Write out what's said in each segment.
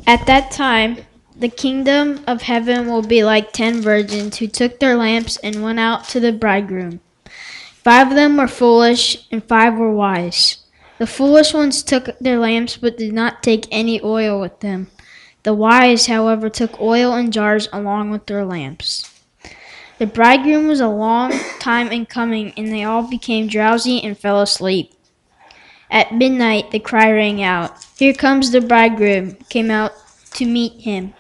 At that time, the kingdom of heaven will be like 10 virgins who took their lamps and went out to the bridegroom. 5 of them were foolish, and 5 were wise. The foolish ones took their lamps but did not take any oil with them. The wise, however, took oil in jars along with their lamps. The bridegroom was a long time in coming, and they all became drowsy and fell asleep. At midnight, the cry rang out, "Here comes the bridegroom," came out to meet him.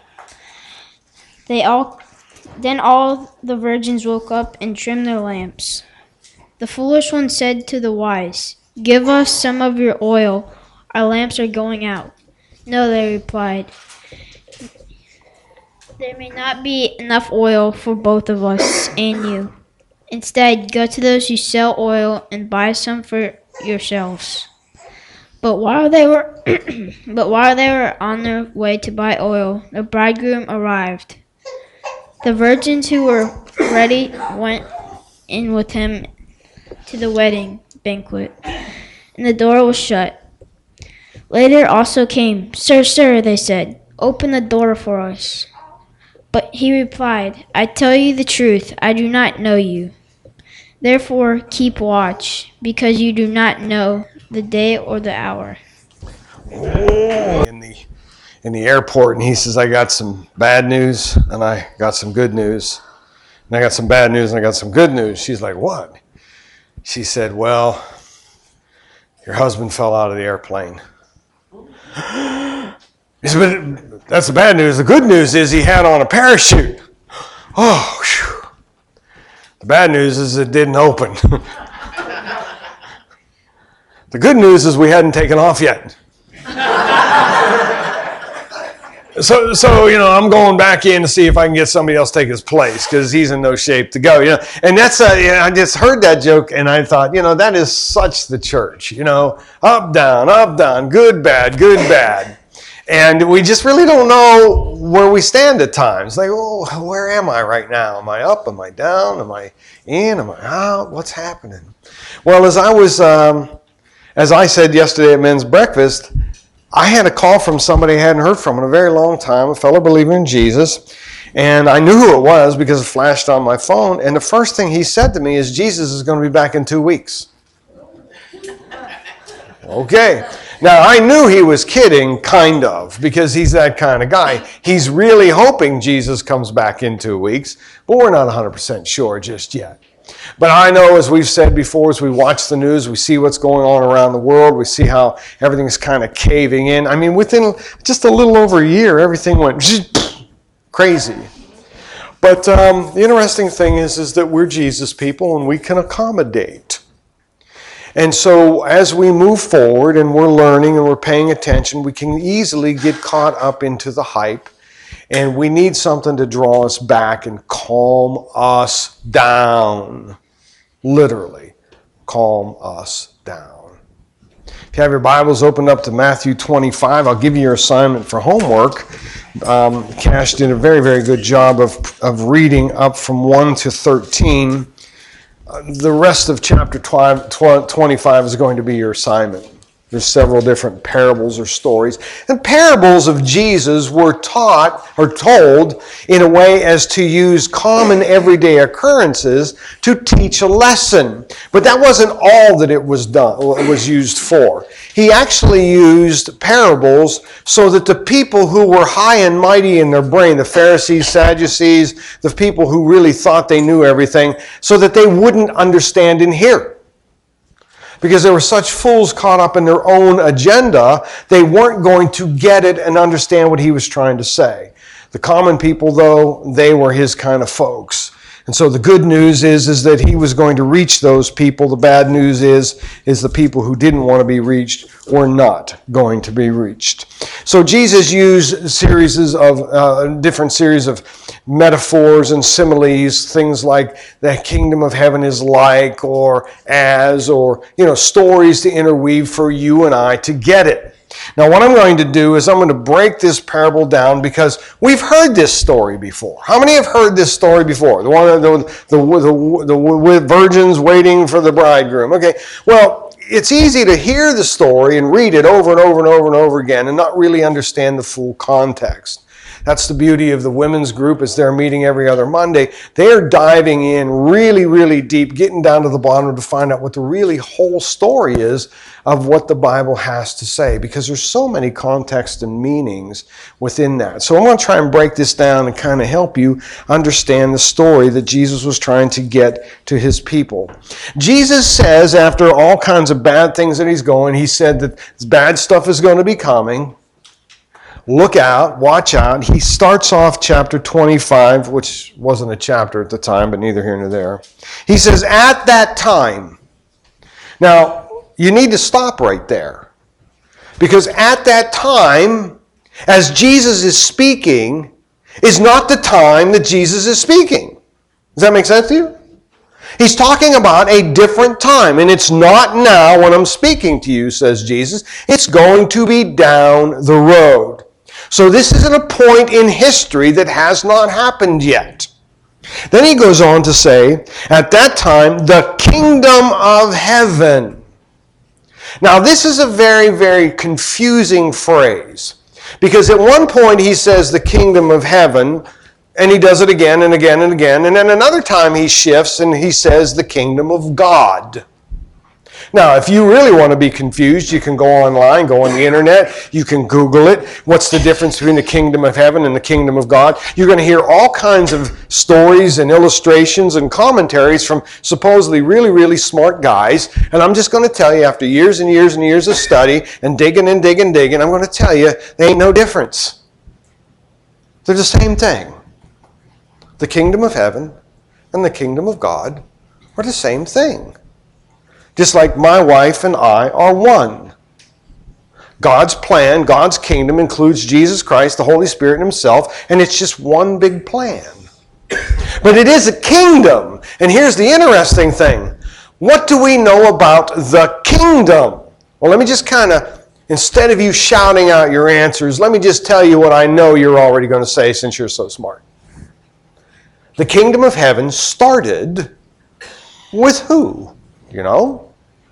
Then all the virgins woke up and trimmed their lamps. The foolish one said to the wise, "Give us some of your oil. Our lamps are going out." "No," they replied. "There may not be enough oil for both of us and you. Instead, go to those who sell oil and buy some for yourselves." But while they were on their way to buy oil, the bridegroom arrived. The virgins who were ready went in with him to the wedding banquet, and the door was shut. Later also came, Sir, they said, "Open the door for us." But he replied, "I tell you the truth, I do not know you. Therefore keep watch, because you do not know the day or the hour." In the airport, and he says, "I got some bad news, and I got some good news. And I got some bad news, and I got some good news." She's like, "What?" She said, "Well, your husband fell out of the airplane." He said, "But that's the bad news. The good news is he had on a parachute." Oh, whew. The bad news is it didn't open. The good news is we hadn't taken off yet. So I'm going back in to see if I can get somebody else to take his place because he's in no shape to go. And that's I just heard that joke and I thought, that is such the church. Up, down, good, bad. And we just really don't know where we stand at times. Like, oh, where am I right now? Am I up? Am I down? Am I in? Am I out? What's happening? Well, as I said yesterday at men's breakfast, I had a call from somebody I hadn't heard from in a very long time, a fellow believer in Jesus. And I knew who it was because it flashed on my phone. And the first thing he said to me is, "Jesus is going to be back in 2 weeks." Okay. Now, I knew he was kidding, kind of, because he's that kind of guy. He's really hoping Jesus comes back in 2 weeks, but we're not 100% sure just yet. But I know, as we've said before, as we watch the news, we see what's going on around the world. We see how everything's kind of caving in. I mean, within just a little over a year, everything went crazy. But the interesting thing is that we're Jesus people and we can accommodate. And so as we move forward and we're learning and we're paying attention, we can easily get caught up into the hype. And we need something to draw us back and calm us down. Literally, calm us down. If you have your Bibles opened up to Matthew 25, I'll give you your assignment for homework. Cash did a very, very good job of reading up from 1 to 13. The rest of chapter 25 is going to be your assignment. There's several different parables or stories. And parables of Jesus were taught or told in a way as to use common everyday occurrences to teach a lesson. But that wasn't all that it was used for. He actually used parables so that the people who were high and mighty in their brain, the Pharisees, Sadducees, the people who really thought they knew everything, so that they wouldn't understand and hear. Because there were such fools caught up in their own agenda, they weren't going to get it and understand what he was trying to say. The common people, though, they were his kind of folks. And so the good news is that he was going to reach those people. The bad news is the people who didn't want to be reached were not going to be reached. So Jesus used different series of metaphors and similes, things like the kingdom of heaven is like, or as, or stories to interweave for you and I to get it. Now, what I'm going to do is I'm going to break this parable down because we've heard this story before. How many have heard this story before? The one, the virgins waiting for the bridegroom. Okay, well, it's easy to hear the story and read it over and over and over and over again and not really understand the full context. That's the beauty of the women's group as they're meeting every other Monday. They're diving in really, really deep, getting down to the bottom to find out what the really whole story is of what the Bible has to say, because there's so many contexts and meanings within that. So I'm going to try and break this down and kind of help you understand the story that Jesus was trying to get to his people. Jesus says, after all kinds of bad things that he's going, he said that bad stuff is going to be coming. Look out, watch out. He starts off chapter 25, which wasn't a chapter at the time, but neither here nor there. He says, at that time. Now, you need to stop right there. Because at that time, as Jesus is speaking, is not the time that Jesus is speaking. Does that make sense to you? He's talking about a different time, and it's not now when I'm speaking to you, says Jesus. It's going to be down the road. So this isn't a point in history that has not happened yet. Then he goes on to say, at that time, the kingdom of heaven. Now this is a very, very confusing phrase, because at one point he says the kingdom of heaven, and he does it again and again and again, and then another time he shifts and he says the kingdom of God. Now, if you really want to be confused, you can go online, go on the internet, you can Google it. What's the difference between the kingdom of heaven and the kingdom of God? You're going to hear all kinds of stories and illustrations and commentaries from supposedly really, really smart guys. And I'm just going to tell you, after years and years and years of study and digging and digging and digging, I'm going to tell you, there ain't no difference. They're the same thing. The kingdom of heaven and the kingdom of God are the same thing. Just like my wife and I are one. God's plan, God's kingdom includes Jesus Christ, the Holy Spirit himself, and it's just one big plan. But it is a kingdom. And here's the interesting thing. What do we know about the kingdom? Well, let me just kind of, instead of you shouting out your answers, let me just tell you what I know you're already going to say since you're so smart. The kingdom of heaven started with who? You know?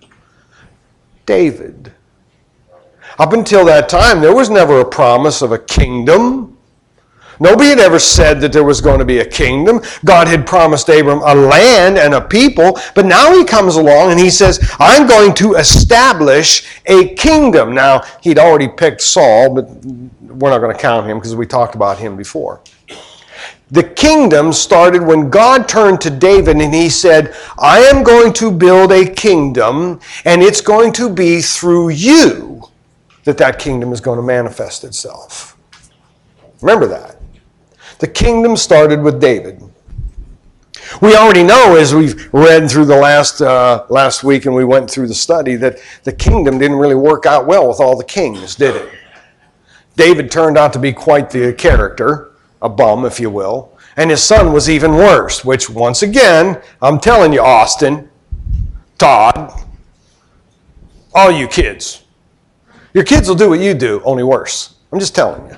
David. Up until that time, there was never a promise of a kingdom. Nobody had ever said that there was going to be a kingdom. God had promised Abram a land and a people, but now he comes along and he says, I'm going to establish a kingdom. Now, he'd already picked Saul, but we're not going to count him because we talked about him before. The kingdom started when God turned to David and he said, I am going to build a kingdom, and it's going to be through you that kingdom is going to manifest itself. Remember that. The kingdom started with David. We already know, as we've read through the last week and we went through the study, that the kingdom didn't really work out well with all the kings, did it? David turned out to be quite the character. A bum, if you will. And his son was even worse, which once again, I'm telling you, Austin, Todd, all you kids, your kids will do what you do, only worse. I'm just telling you.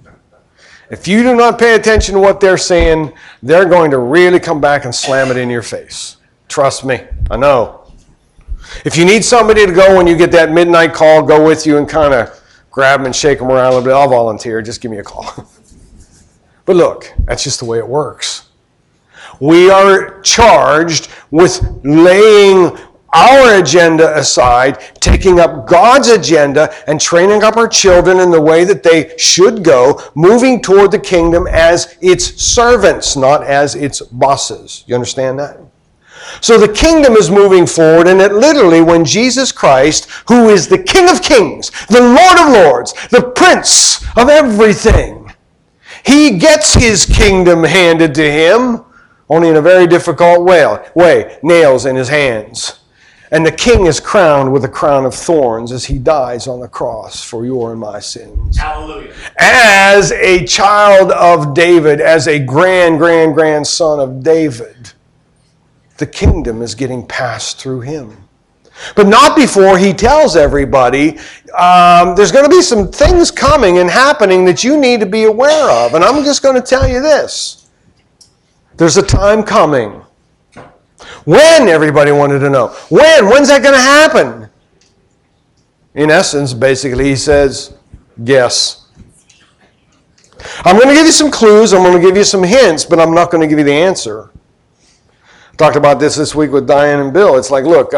If you do not pay attention to what they're saying, they're going to really come back and slam it in your face. Trust me, I know. If you need somebody to go when you get that midnight call, go with you and kind of grab them and shake them around a little bit, I'll volunteer. Just give me a call. But look, that's just the way it works. We are charged with laying our agenda aside, taking up God's agenda, and training up our children in the way that they should go, moving toward the kingdom as its servants, not as its bosses. You understand that? So the kingdom is moving forward, and it literally, when Jesus Christ, who is the King of Kings, the Lord of Lords, the Prince of everything, he gets his kingdom handed to him, only in a very difficult way, nails in his hands. And the king is crowned with a crown of thorns as he dies on the cross for your and my sins. Hallelujah. As a child of David, as a grandson of David, the kingdom is getting passed through him. But not before he tells everybody there's going to be some things coming and happening that you need to be aware of. And I'm just going to tell you this. There's a time coming. When? Everybody wanted to know. When? When's that going to happen? In essence, basically, he says, guess. I'm going to give you some clues. I'm going to give you some hints, but I'm not going to give you the answer. I talked about this week with Diane and Bill. It's like, look,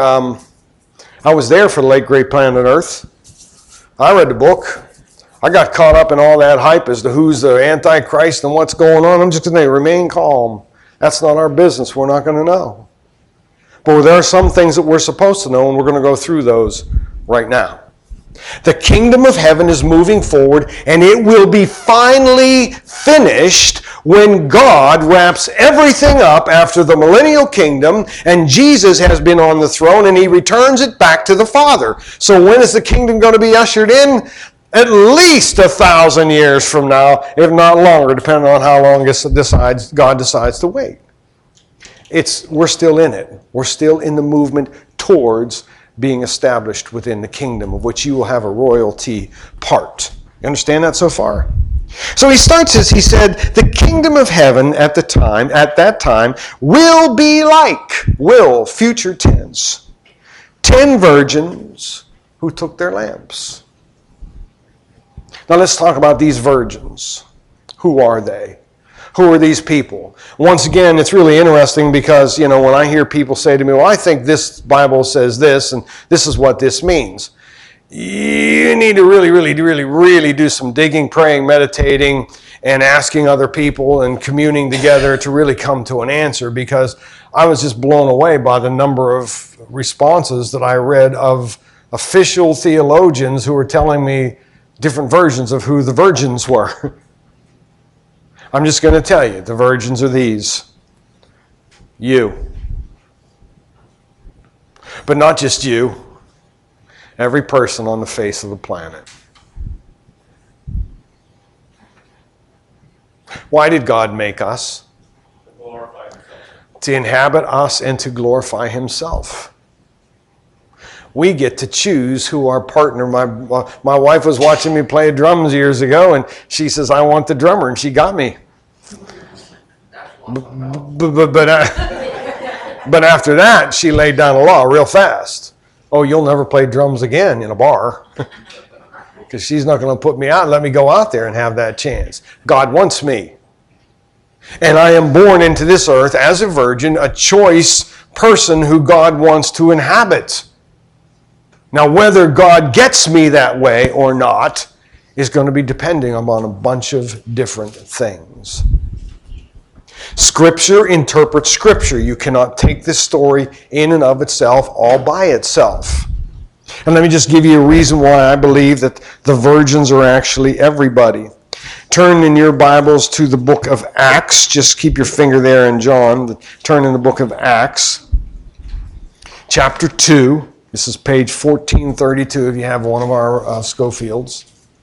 I was there for the late great planet Earth. I read the book. I got caught up in all that hype as to who's the Antichrist and what's going on. I'm just going to remain calm. That's not our business. We're not going to know. But there are some things that we're supposed to know, and we're going to go through those right now. The kingdom of heaven is moving forward, and it will be finally finished when God wraps everything up after the millennial kingdom, and Jesus has been on the throne, and he returns it back to the Father. So when is the kingdom going to be ushered in? At least 1,000 years from now, if not longer, depending on how long God decides to wait. We're still in it. We're still in the movement towards being established within the kingdom, of which you will have a royalty part. You understand that so far? So he starts as he said, the kingdom of heaven at that time, will be like, future tense, 10 virgins who took their lamps. Now let's talk about these virgins. Who are they? Who are these people? Once again, it's really interesting because, when I hear people say to me, well, I think this Bible says this, and this is what this means. You need to really do some digging, praying, meditating, and asking other people and communing together to really come to an answer, because I was just blown away by the number of responses that I read of official theologians who were telling me different versions of who the virgins were. I'm just going to tell you, the virgins are these. You. But not just you. Every person on the face of the planet. Why did God make us? To glorify himself. To inhabit us and to glorify himself. We get to choose who our partner. My wife was watching me play drums years ago, and she says, I want the drummer, and she got me. But after that, she laid down the law real fast. Oh, you'll never play drums again in a bar, because she's not going to put me out and let me go out there and have that chance. God wants me. And I am born into this earth as a virgin, a choice person who God wants to inhabit. Now, whether God gets me that way or not is going to be depending upon a bunch of different things. Scripture interprets Scripture. You cannot take this story in and of itself, all by itself. And let me just give you a reason why I believe that the virgins are actually everybody. Turn in your Bibles to the book of Acts. Just keep your finger there in John. Turn in the book of Acts. Chapter 2. This is page 1432 if you have one of our Schofields.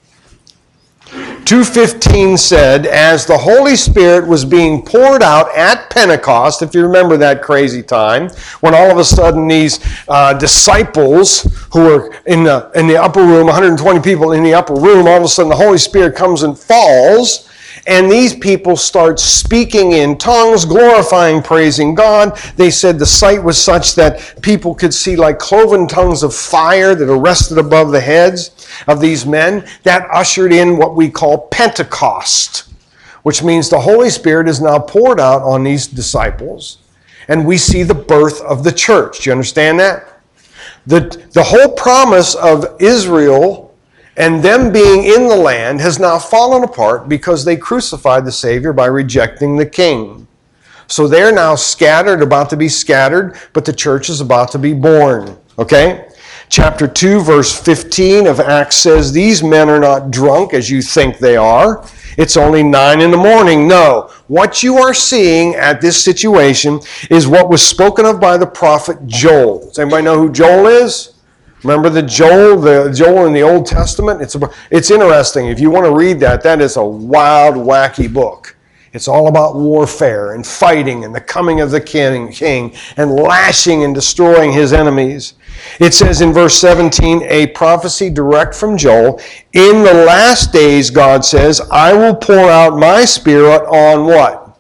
2:15 said, as the Holy Spirit was being poured out at Pentecost, if you remember that crazy time, when all of a sudden these disciples who were in the upper room, 120 people in the upper room, all of a sudden the Holy Spirit comes and falls, and these people start speaking in tongues, glorifying, praising God. They said the sight was such that people could see like cloven tongues of fire that are rested above the heads of these men. That ushered in what we call Pentecost, which means the Holy Spirit is now poured out on these disciples, and we see the birth of the church. Do you understand that? The whole promise of Israel and them being in the land has now fallen apart because they crucified the Savior by rejecting the King. So they're now scattered, about to be scattered, but the church is about to be born. Okay? Chapter 2, verse 15 of Acts says, these men are not drunk as you think they are. It's only 9 in the morning. No. What you are seeing at this situation is what was spoken of by the prophet Joel. Does anybody know who Joel is? Remember the Joel in the Old Testament? It's interesting. If you want to read that, that is a wild, wacky book. It's all about warfare and fighting and the coming of the king and lashing and destroying his enemies. It says in verse 17, a prophecy direct from Joel, in the last days, God says, I will pour out my Spirit on what?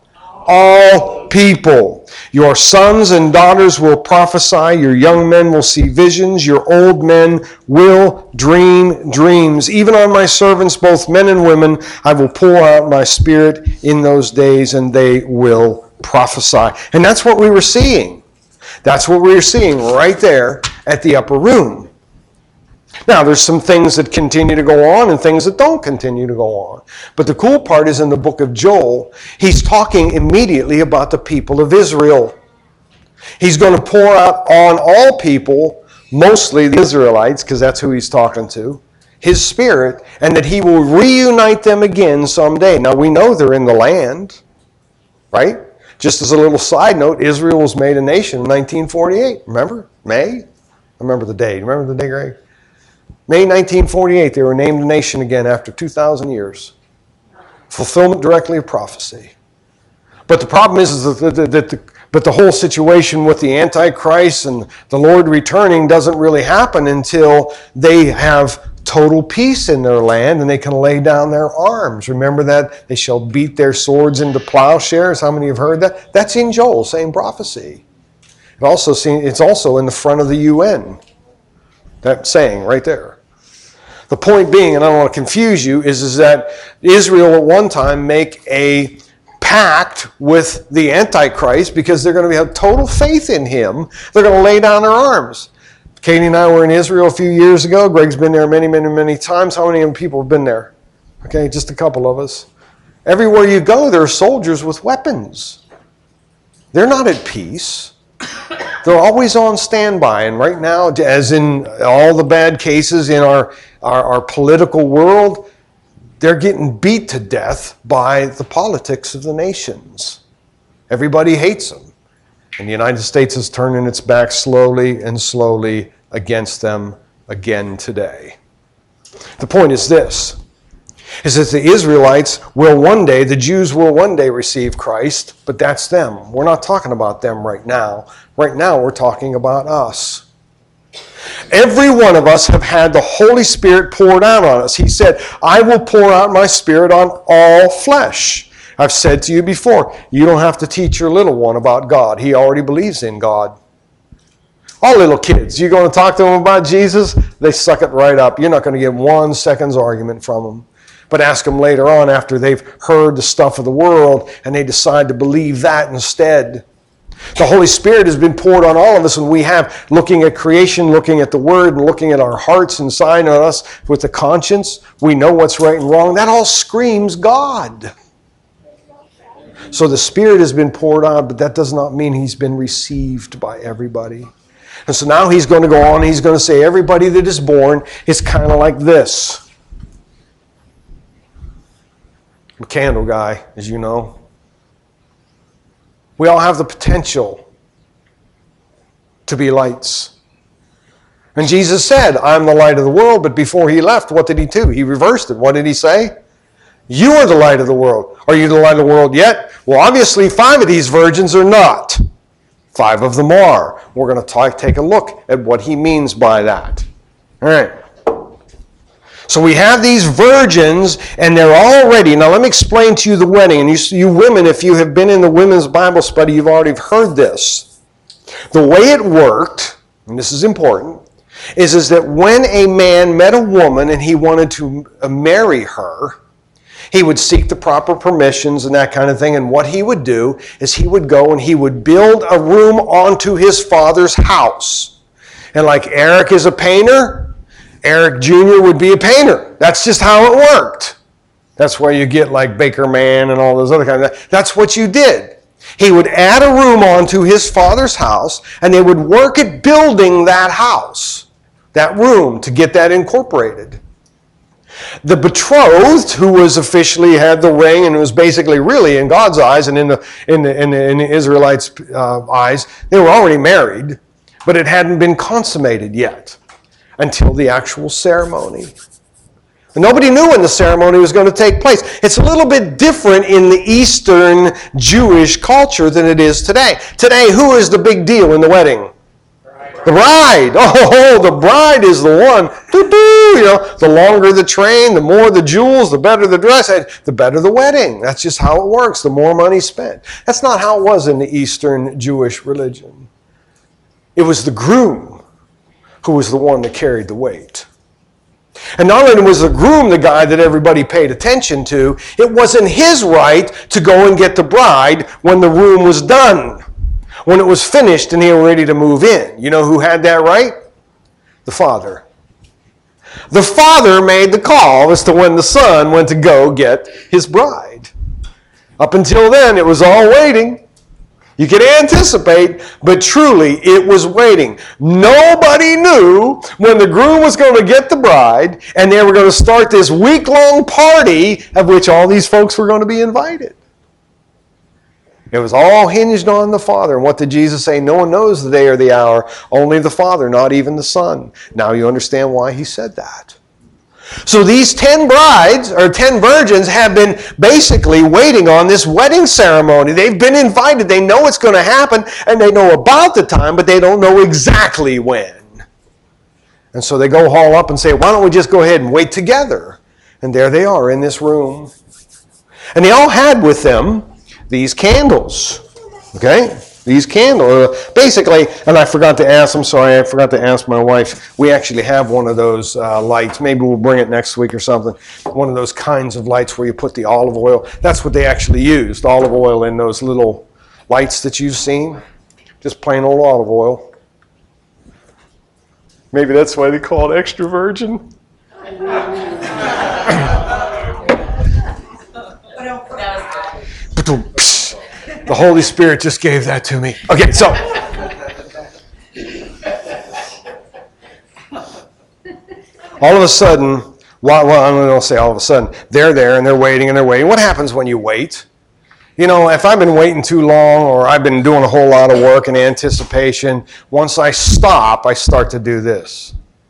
All people. Your sons and daughters will prophesy. Your young men will see visions. Your old men will dream dreams. Even on my servants, both men and women, I will pour out my Spirit in those days, and they will prophesy. And that's what we were seeing. That's what we were seeing right there at the upper room. Now, there's some things that continue to go on and things that don't continue to go on. But the cool part is in the book of Joel, he's talking immediately about the people of Israel. He's going to pour out on all people, mostly the Israelites, because that's who he's talking to, his Spirit, and that he will reunite them again someday. Now, we know they're in the land, right? Just as a little side note, Israel was made a nation in 1948. Remember? May? I remember the day. Remember the day, Greg? May 1948, they were named a nation again after 2,000 years. Fulfillment directly of prophecy. But the problem is that the whole situation with the Antichrist and the Lord returning doesn't really happen until they have total peace in their land and they can lay down their arms. Remember that? They shall beat their swords into plowshares. How many have heard that? That's in Joel, same prophecy. It's also in the front of the UN. That saying right there. The point being, and I don't want to confuse you, is that Israel at one time make a pact with the Antichrist because they're going to have total faith in him. They're going to lay down their arms. Katie and I were in Israel a few years ago. Greg's been there many, many, many times. How many people have been there? Okay, just a couple of us. Everywhere you go, there are soldiers with weapons. They're not at peace. They're always on standby. And right now, as in all the bad cases in our political world, they're getting beat to death by the politics of the nations. Everybody hates them. And the United States is turning its back slowly and slowly against them again today. The point is this, is that the Israelites will one day, the Jews will one day receive Christ, but that's them. We're not talking about them right now. Right now we're talking about us. Every one of us have had the Holy Spirit poured out on us. He said, I will pour out my Spirit on all flesh. I've said to you before, you don't have to teach your little one about God. He already believes in God. All little kids, you're going to talk to them about Jesus, they suck it right up. You're not going to get 1 second's argument from them. But ask them later on after they've heard the stuff of the world and they decide to believe that instead. The Holy Spirit has been poured on all of us, and we have, looking at creation, looking at the Word, and looking at our hearts inside of us with the conscience. We know what's right and wrong. That all screams God. So the Spirit has been poured out, but that does not mean He's been received by everybody. And so now He's going to go on, He's going to say everybody that is born is kind of like this. I'm a candle guy, as you know. We all have the potential to be lights. And Jesus said, I'm the light of the world, but before He left, what did He do? He reversed it. What did He say? You are the light of the world. Are you the light of the world yet? Well, obviously 5 of these virgins are not. 5 of them are. We're going to take a look at what He means by that. All right. So we have these virgins, and they're all ready. Now let me explain to you the wedding. And you women, if you have been in the women's Bible study, you've already heard this. The way it worked, and this is important, is that when a man met a woman and he wanted to marry her, he would seek the proper permissions and that kind of thing. And what he would do is he would go and he would build a room onto his father's house. And like Eric is a painter, Eric Jr. would be a painter. That's just how it worked. That's where you get like Baker Man and all those other kinds of things. That's what you did. He would add a room onto his father's house, and they would work at building that house, that room, to get that incorporated. The betrothed, who was officially had the ring and was basically really in God's eyes and in the Israelites' eyes, they were already married, but it hadn't been consummated yet until the actual ceremony. And nobody knew when the ceremony was going to take place. It's a little bit different in the Eastern Jewish culture than it is today. Today, who is the big deal in the wedding? The bride. Oh, the bride is the one. You know, the longer the train, the more the jewels, the better the dress, the better the wedding. That's just how it works. The more money spent. That's not how it was in the Eastern Jewish religion. It was the groom who was the one that carried the weight. And not only was the groom the guy that everybody paid attention to, it wasn't his right to go and get the bride when the room was done. When it was finished and they were ready to move in. You know who had that right? The father. The father made the call as to when the son went to go get his bride. Up until then, it was all waiting. You could anticipate, but truly it was waiting. Nobody knew when the groom was going to get the bride, and they were going to start this week-long party of which all these folks were going to be invited. It was all hinged on the Father. And what did Jesus say? No one knows the day or the hour, only the Father, not even the Son. Now you understand why he said that. So these 10 brides, or 10 virgins, have been basically waiting on this wedding ceremony. They've been invited. They know it's going to happen, and they know about the time, but they don't know exactly when. And so they go haul up and say, why don't we just go ahead and wait together? And there they are in this room. And they all had with them these candles, okay? These candles, basically, and I forgot to ask, I'm sorry, I forgot to ask my wife, we actually have one of those lights. Maybe we'll bring it next week or something. One of those kinds of lights where you put the olive oil. That's what they actually used, olive oil in those little lights that you've seen. Just plain old olive oil. Maybe that's why they call it extra virgin. The Holy Spirit just gave that to me. Okay, so. All of a sudden, well, I don't say all of a sudden, they're there and they're waiting and they're waiting. What happens when you wait? You know, if I've been waiting too long or I've been doing a whole lot of work in anticipation, once I stop, I start to do this.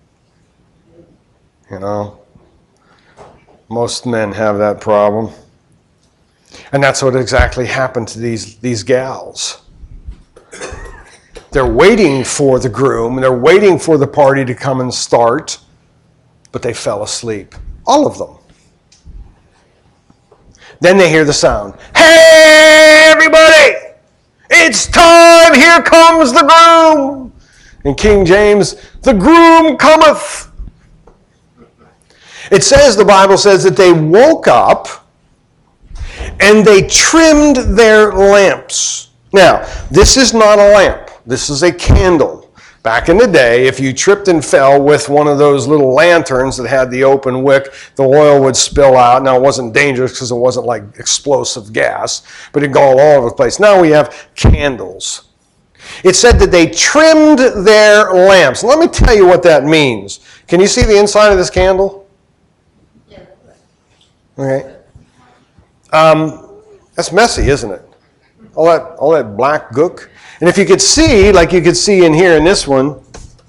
You know, most men have that problem. And that's what exactly happened to these gals. They're waiting for the groom, and they're waiting for the party to come and start, but they fell asleep. All of them. Then they hear the sound. Hey, everybody! It's time! Here comes the groom! In King James, the groom cometh! It says, the Bible says that they woke up and they trimmed their lamps. Now, this is not a lamp. This is a candle. Back in the day, if you tripped and fell with one of those little lanterns that had the open wick, the oil would spill out. Now, it wasn't dangerous because it wasn't like explosive gas, but it'd go all over the place. Now we have candles. It said that they trimmed their lamps. Let me tell you what that means. Can you see the inside of this candle? Yeah. Okay. That's messy, isn't it? All that black gook. And if you could see, like you could see in here in this one,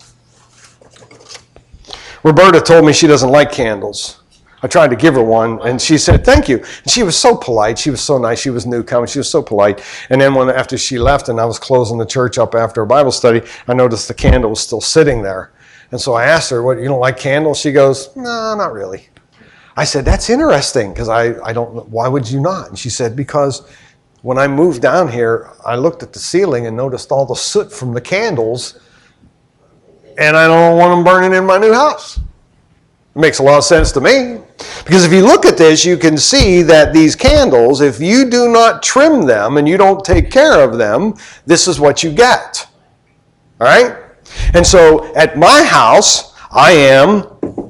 Roberta told me she doesn't like candles. I tried to give her one, and she said, thank you. And she was so polite. She was so nice. She was newcomer. She was so polite. And then after she left and I was closing the church up after a Bible study, I noticed the candle was still sitting there. And so I asked her, "What, you don't like candles?" She goes, "No, not really." I said, "That's interesting, because I don't know. Why would you not?" And she said, "Because when I moved down here, I looked at the ceiling and noticed all the soot from the candles, and I don't want them burning in my new house." It makes a lot of sense to me. Because if you look at this, you can see that these candles, if you do not trim them and you don't take care of them, this is what you get. All right? And so at my house, I am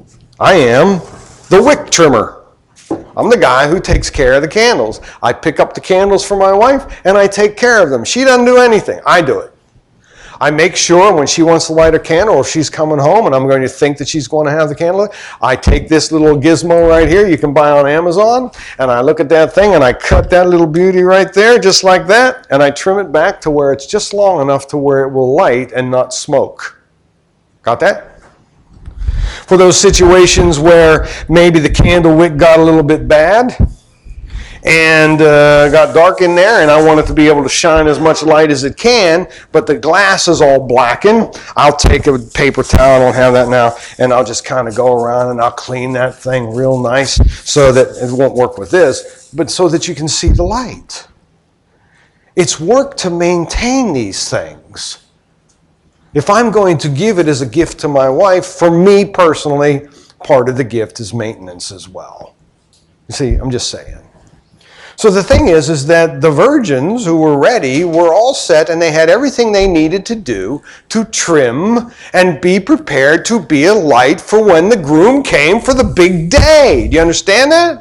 the wick trimmer. I'm the guy who takes care of the candles. I pick up the candles for my wife and I take care of them. She doesn't do anything. I do it. I make sure when she wants to light a candle, or if she's coming home and I'm going to think that she's going to have the candle lit, I take this little gizmo right here you can buy on Amazon, and I look at that thing and I cut that little beauty right there just like that, and I trim it back to where it's just long enough to where it will light and not smoke. Got that? For those situations where maybe the candle wick got a little bit bad and got dark in there, and I want it to be able to shine as much light as it can, but the glass is all blackened. I'll take a paper towel, I don't have that now, and I'll just kind of go around and I'll clean that thing real nice so that it won't work with this, but so that you can see the light. It's work to maintain these things. If I'm going to give it as a gift to my wife, for me personally, part of the gift is maintenance as well. You see, I'm just saying. So the thing is that the virgins who were ready were all set, and they had everything they needed to do to trim and be prepared to be a light for when the groom came for the big day. Do you understand that?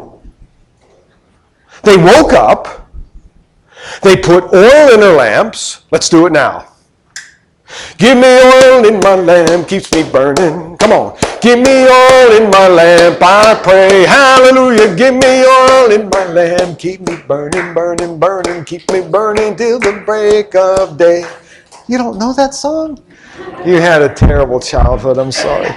They woke up. They put oil in their lamps. Let's do it now. Give me oil in my lamp, keeps me burning. Come on. Give me oil in my lamp, I pray. Hallelujah. Give me oil in my lamp, keep me burning, burning, burning. Keep me burning till the break of day. You don't know that song? You had a terrible childhood, I'm sorry.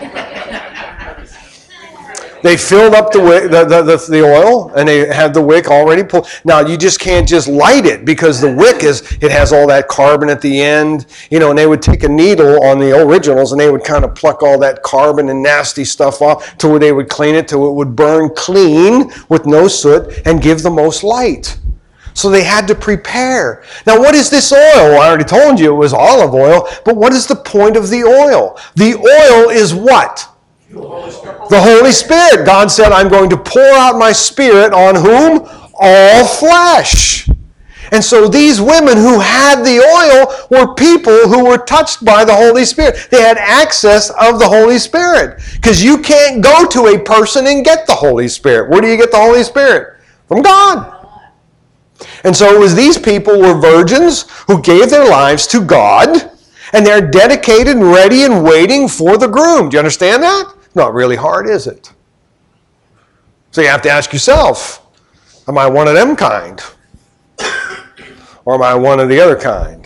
They filled up the wick, the oil, and they had the wick already pulled. Now, you just can't just light it because the wick it has all that carbon at the end, and they would take a needle on the originals and they would kind of pluck all that carbon and nasty stuff off to where they would clean it till it would burn clean with no soot and give the most light. So they had to prepare. Now, what is this oil? Well, I already told you it was olive oil, but what is the point of the oil? The oil is what? The Holy Spirit. God said, I'm going to pour out my Spirit on whom? All flesh. And so these women who had the oil were people who were touched by the Holy Spirit. They had access of the Holy Spirit. Because you can't go to a person and get the Holy Spirit. Where do you get the Holy Spirit? From God. And so it was these people were virgins who gave their lives to God, and they're dedicated and ready and waiting for the groom. Do you understand that? Not really hard, is it? So you have to ask yourself, am I one of them kind? Or am I one of the other kind?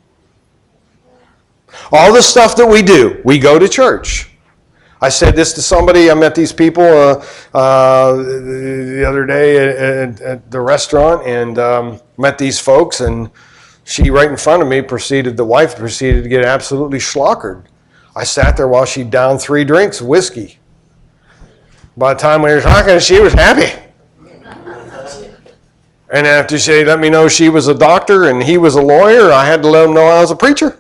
All the stuff that we do, we go to church. I said this to somebody, I met these people the other day at the restaurant, and met these folks, and she right in front of me the wife proceeded to get absolutely schlockered. I sat there while she downed 3 drinks of whiskey. By the time we were talking, she was happy. And after she let me know she was a doctor and he was a lawyer, I had to let him know I was a preacher.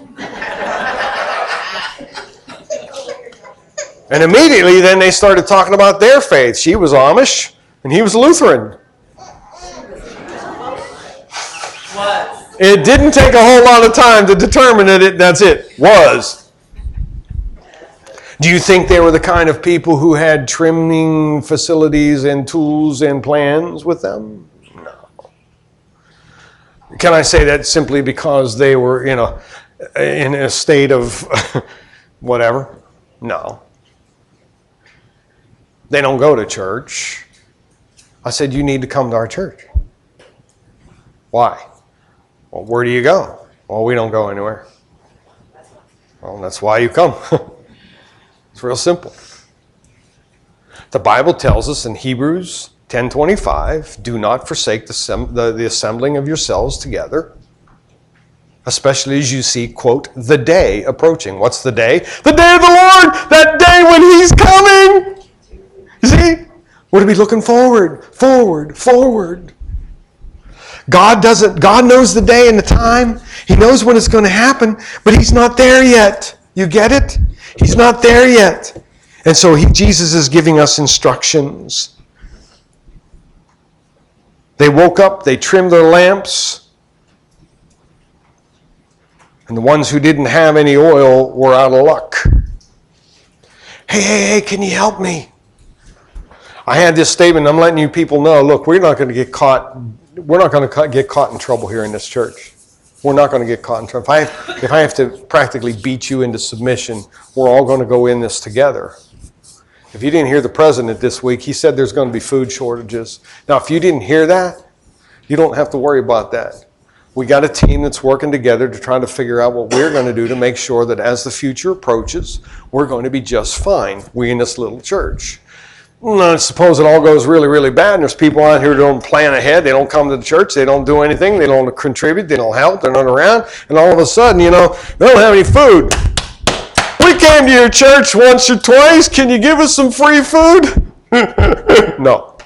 And immediately then they started talking about their faith. She was Amish and he was Lutheran. What? It didn't take a whole lot of time to determine that that's it. Was. Do you think they were the kind of people who had trimming facilities and tools and plans with them? No. Can I say that simply because they were in a state of whatever? No. They don't go to church. I said, you need to come to our church. Why? Well, where do you go? Well, we don't go anywhere. Well, that's why you come. It's real simple. The Bible tells us in Hebrews 10:25, do not forsake the assembling of yourselves together, especially as you see, quote, the day approaching. What's the day? The day of the Lord! That day when He's coming! You see? We're to be looking forward, forward, forward. God knows the day and the time. He knows when it's going to happen, but He's not there yet. You get it? He's not there yet. And so Jesus is giving us instructions. They woke up, they trimmed their lamps, and the ones who didn't have any oil were out of luck. Hey, can you help me? I had this statement, I'm letting you people know, look, we're not going to get caught in trouble here in this church. We're not going to get caught in trouble. If I have to practically beat you into submission, we're all going to go in this together. If you didn't hear the president this week, he said there's going to be food shortages. Now, if you didn't hear that, you don't have to worry about that. We got a team that's working together to try to figure out what we're going to do to make sure that as the future approaches, we're going to be just fine, we in this little church. Now, suppose it all goes really, really bad, and there's people out here who don't plan ahead, they don't come to the church, they don't do anything, they don't contribute, they don't help, they're not around, and all of a sudden, they don't have any food. We came to your church once or twice, can you give us some free food? No.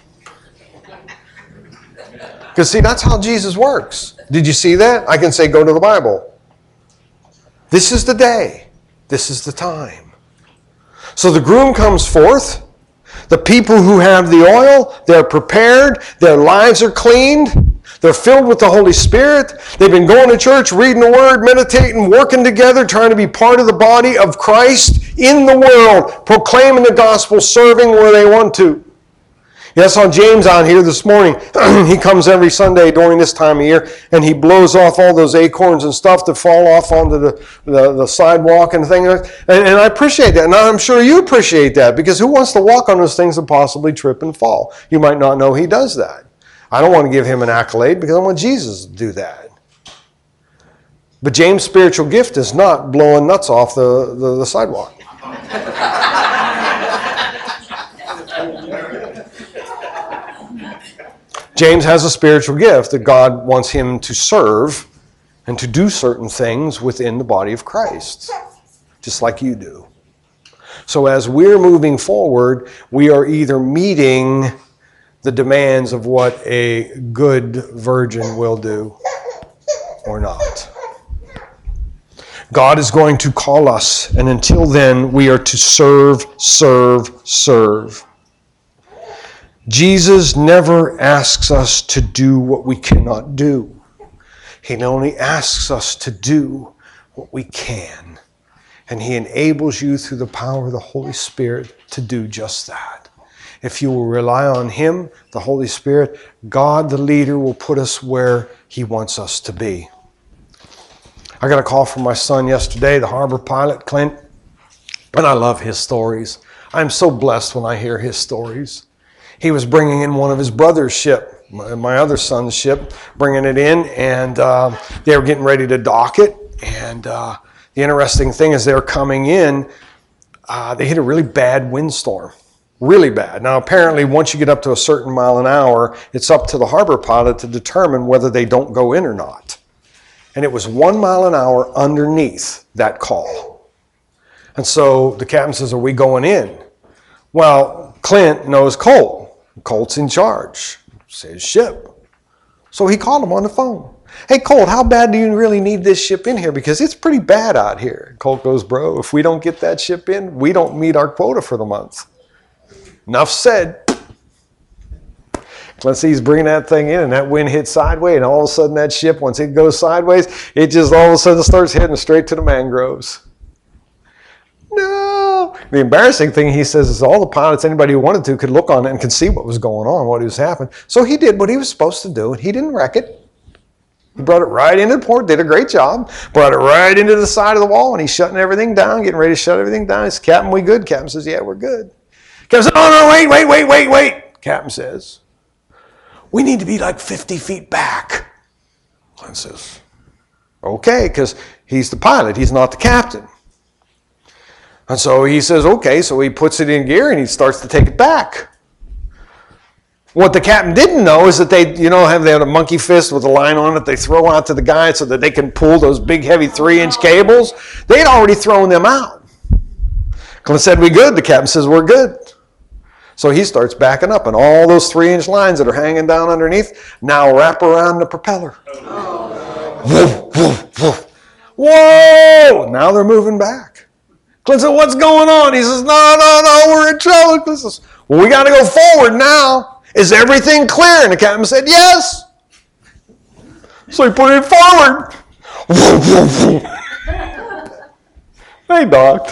Because see, that's how Jesus works. Did you see that? I can say, go to the Bible. This is the day. This is the time. So the groom comes forth. The people who have the oil, they're prepared. Their lives are cleaned. They're filled with the Holy Spirit. They've been going to church, reading the Word, meditating, working together, trying to be part of the body of Christ in the world, proclaiming the gospel, serving where they want to. Yeah, I saw James out here this morning. He comes every Sunday during this time of year, and he blows off all those acorns and stuff that fall off onto the sidewalk and things. And I appreciate that. And I'm sure you appreciate that, because who wants to walk on those things and possibly trip and fall? You might not know he does that. I don't want to give him an accolade because I want Jesus to do that. But James' spiritual gift is not blowing nuts off the sidewalk. James has a spiritual gift that God wants him to serve and to do certain things within the body of Christ, just like you do. So as we're moving forward, we are either meeting the demands of what a good virgin will do or not. God is going to call us, and until then, we are to serve, serve, serve. Jesus never asks us to do what we cannot do. He only asks us to do what we can. And he enables you through the power of the Holy Spirit to do just that. If you will rely on him, the Holy Spirit, God the leader will put us where he wants us to be. I got a call from my son yesterday, the harbor pilot, Clint, and I love his stories. I'm so blessed when I hear his stories. He was bringing in one of his brother's ship, my other son's ship, bringing it in, and they were getting ready to dock it. And the interesting thing is they're coming in, they hit a really bad windstorm, really bad. Now, apparently, once you get up to a certain mile an hour, it's up to the harbor pilot to determine whether they don't go in or not. And it was 1 mile an hour underneath that call. And so the captain says, are we going in? Well, Clint knows Colt. Colt's in charge. It's his ship. So he called him on the phone. Hey, Colt, how bad do you really need this ship in here? Because it's pretty bad out here. Colt goes, bro, if we don't get that ship in, we don't meet our quota for the month. Enough said. Let's see, he's bringing that thing in, and that wind hits sideways, and all of a sudden that ship, once it goes sideways, it just all of a sudden starts heading straight to the mangroves. No. The embarrassing thing, he says, is all the pilots, anybody who wanted to, could look on it and could see what was going on, what was happening. So he did what he was supposed to do, and he didn't wreck it. He brought it right into the port, did a great job, brought it right into the side of the wall, and he's shutting everything down, getting ready to shut everything down. He says, Captain, we good? Captain says, yeah, we're good. Captain says, oh, no, wait. Captain says, we need to be like 50 feet back. Clint says, okay, because he's the pilot, he's not the captain. And so he says, okay, so he puts it in gear and he starts to take it back. What the captain didn't know is that they have a monkey fist with a line on it they throw out to the guy so that they can pull those big, heavy 3-inch cables. They'd already thrown them out. Clint said, we good? The captain says, we're good. So he starts backing up, and all those 3-inch lines that are hanging down underneath now wrap around the propeller. Oh. Woof, woof, woof. Whoa! Now they're moving back. Clint said, what's going on? He says, no, we're in trouble. Clint says, well, we got to go forward now. Is everything clear? And the captain said, yes. So he put it forward. They docked.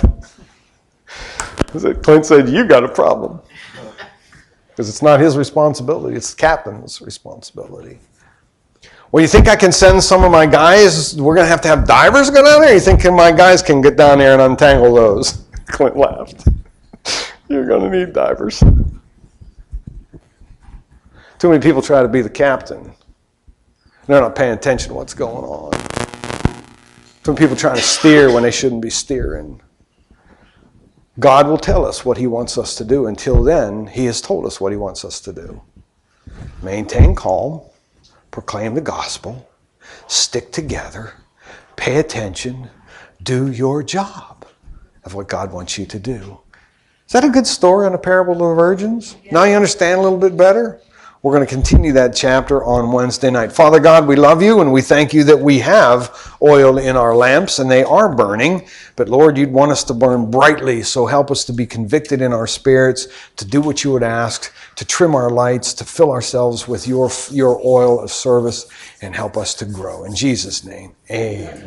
Clint said, you got a problem. Because it's not his responsibility, it's the captain's responsibility. Well, you think I can send some of my guys, we're going to have divers go down there? You think my guys can get down there and untangle those? Clint laughed. You're going to need divers. Too many people try to be the captain. They're not paying attention to what's going on. Some people trying to steer when they shouldn't be steering. God will tell us what he wants us to do. Until then, he has told us what he wants us to do. Maintain calm, proclaim the gospel, stick together, pay attention, do your job of what God wants you to do. Is that a good story on the parable of the virgins? Yeah. Now you understand a little bit better? We're going to continue that chapter on Wednesday night. Father God, we love you and we thank you that we have oil in our lamps and they are burning. But Lord, you'd want us to burn brightly, so help us to be convicted in our spirits, to do what you would ask, to trim our lights, to fill ourselves with your oil of service, and help us to grow. In Jesus' name, amen.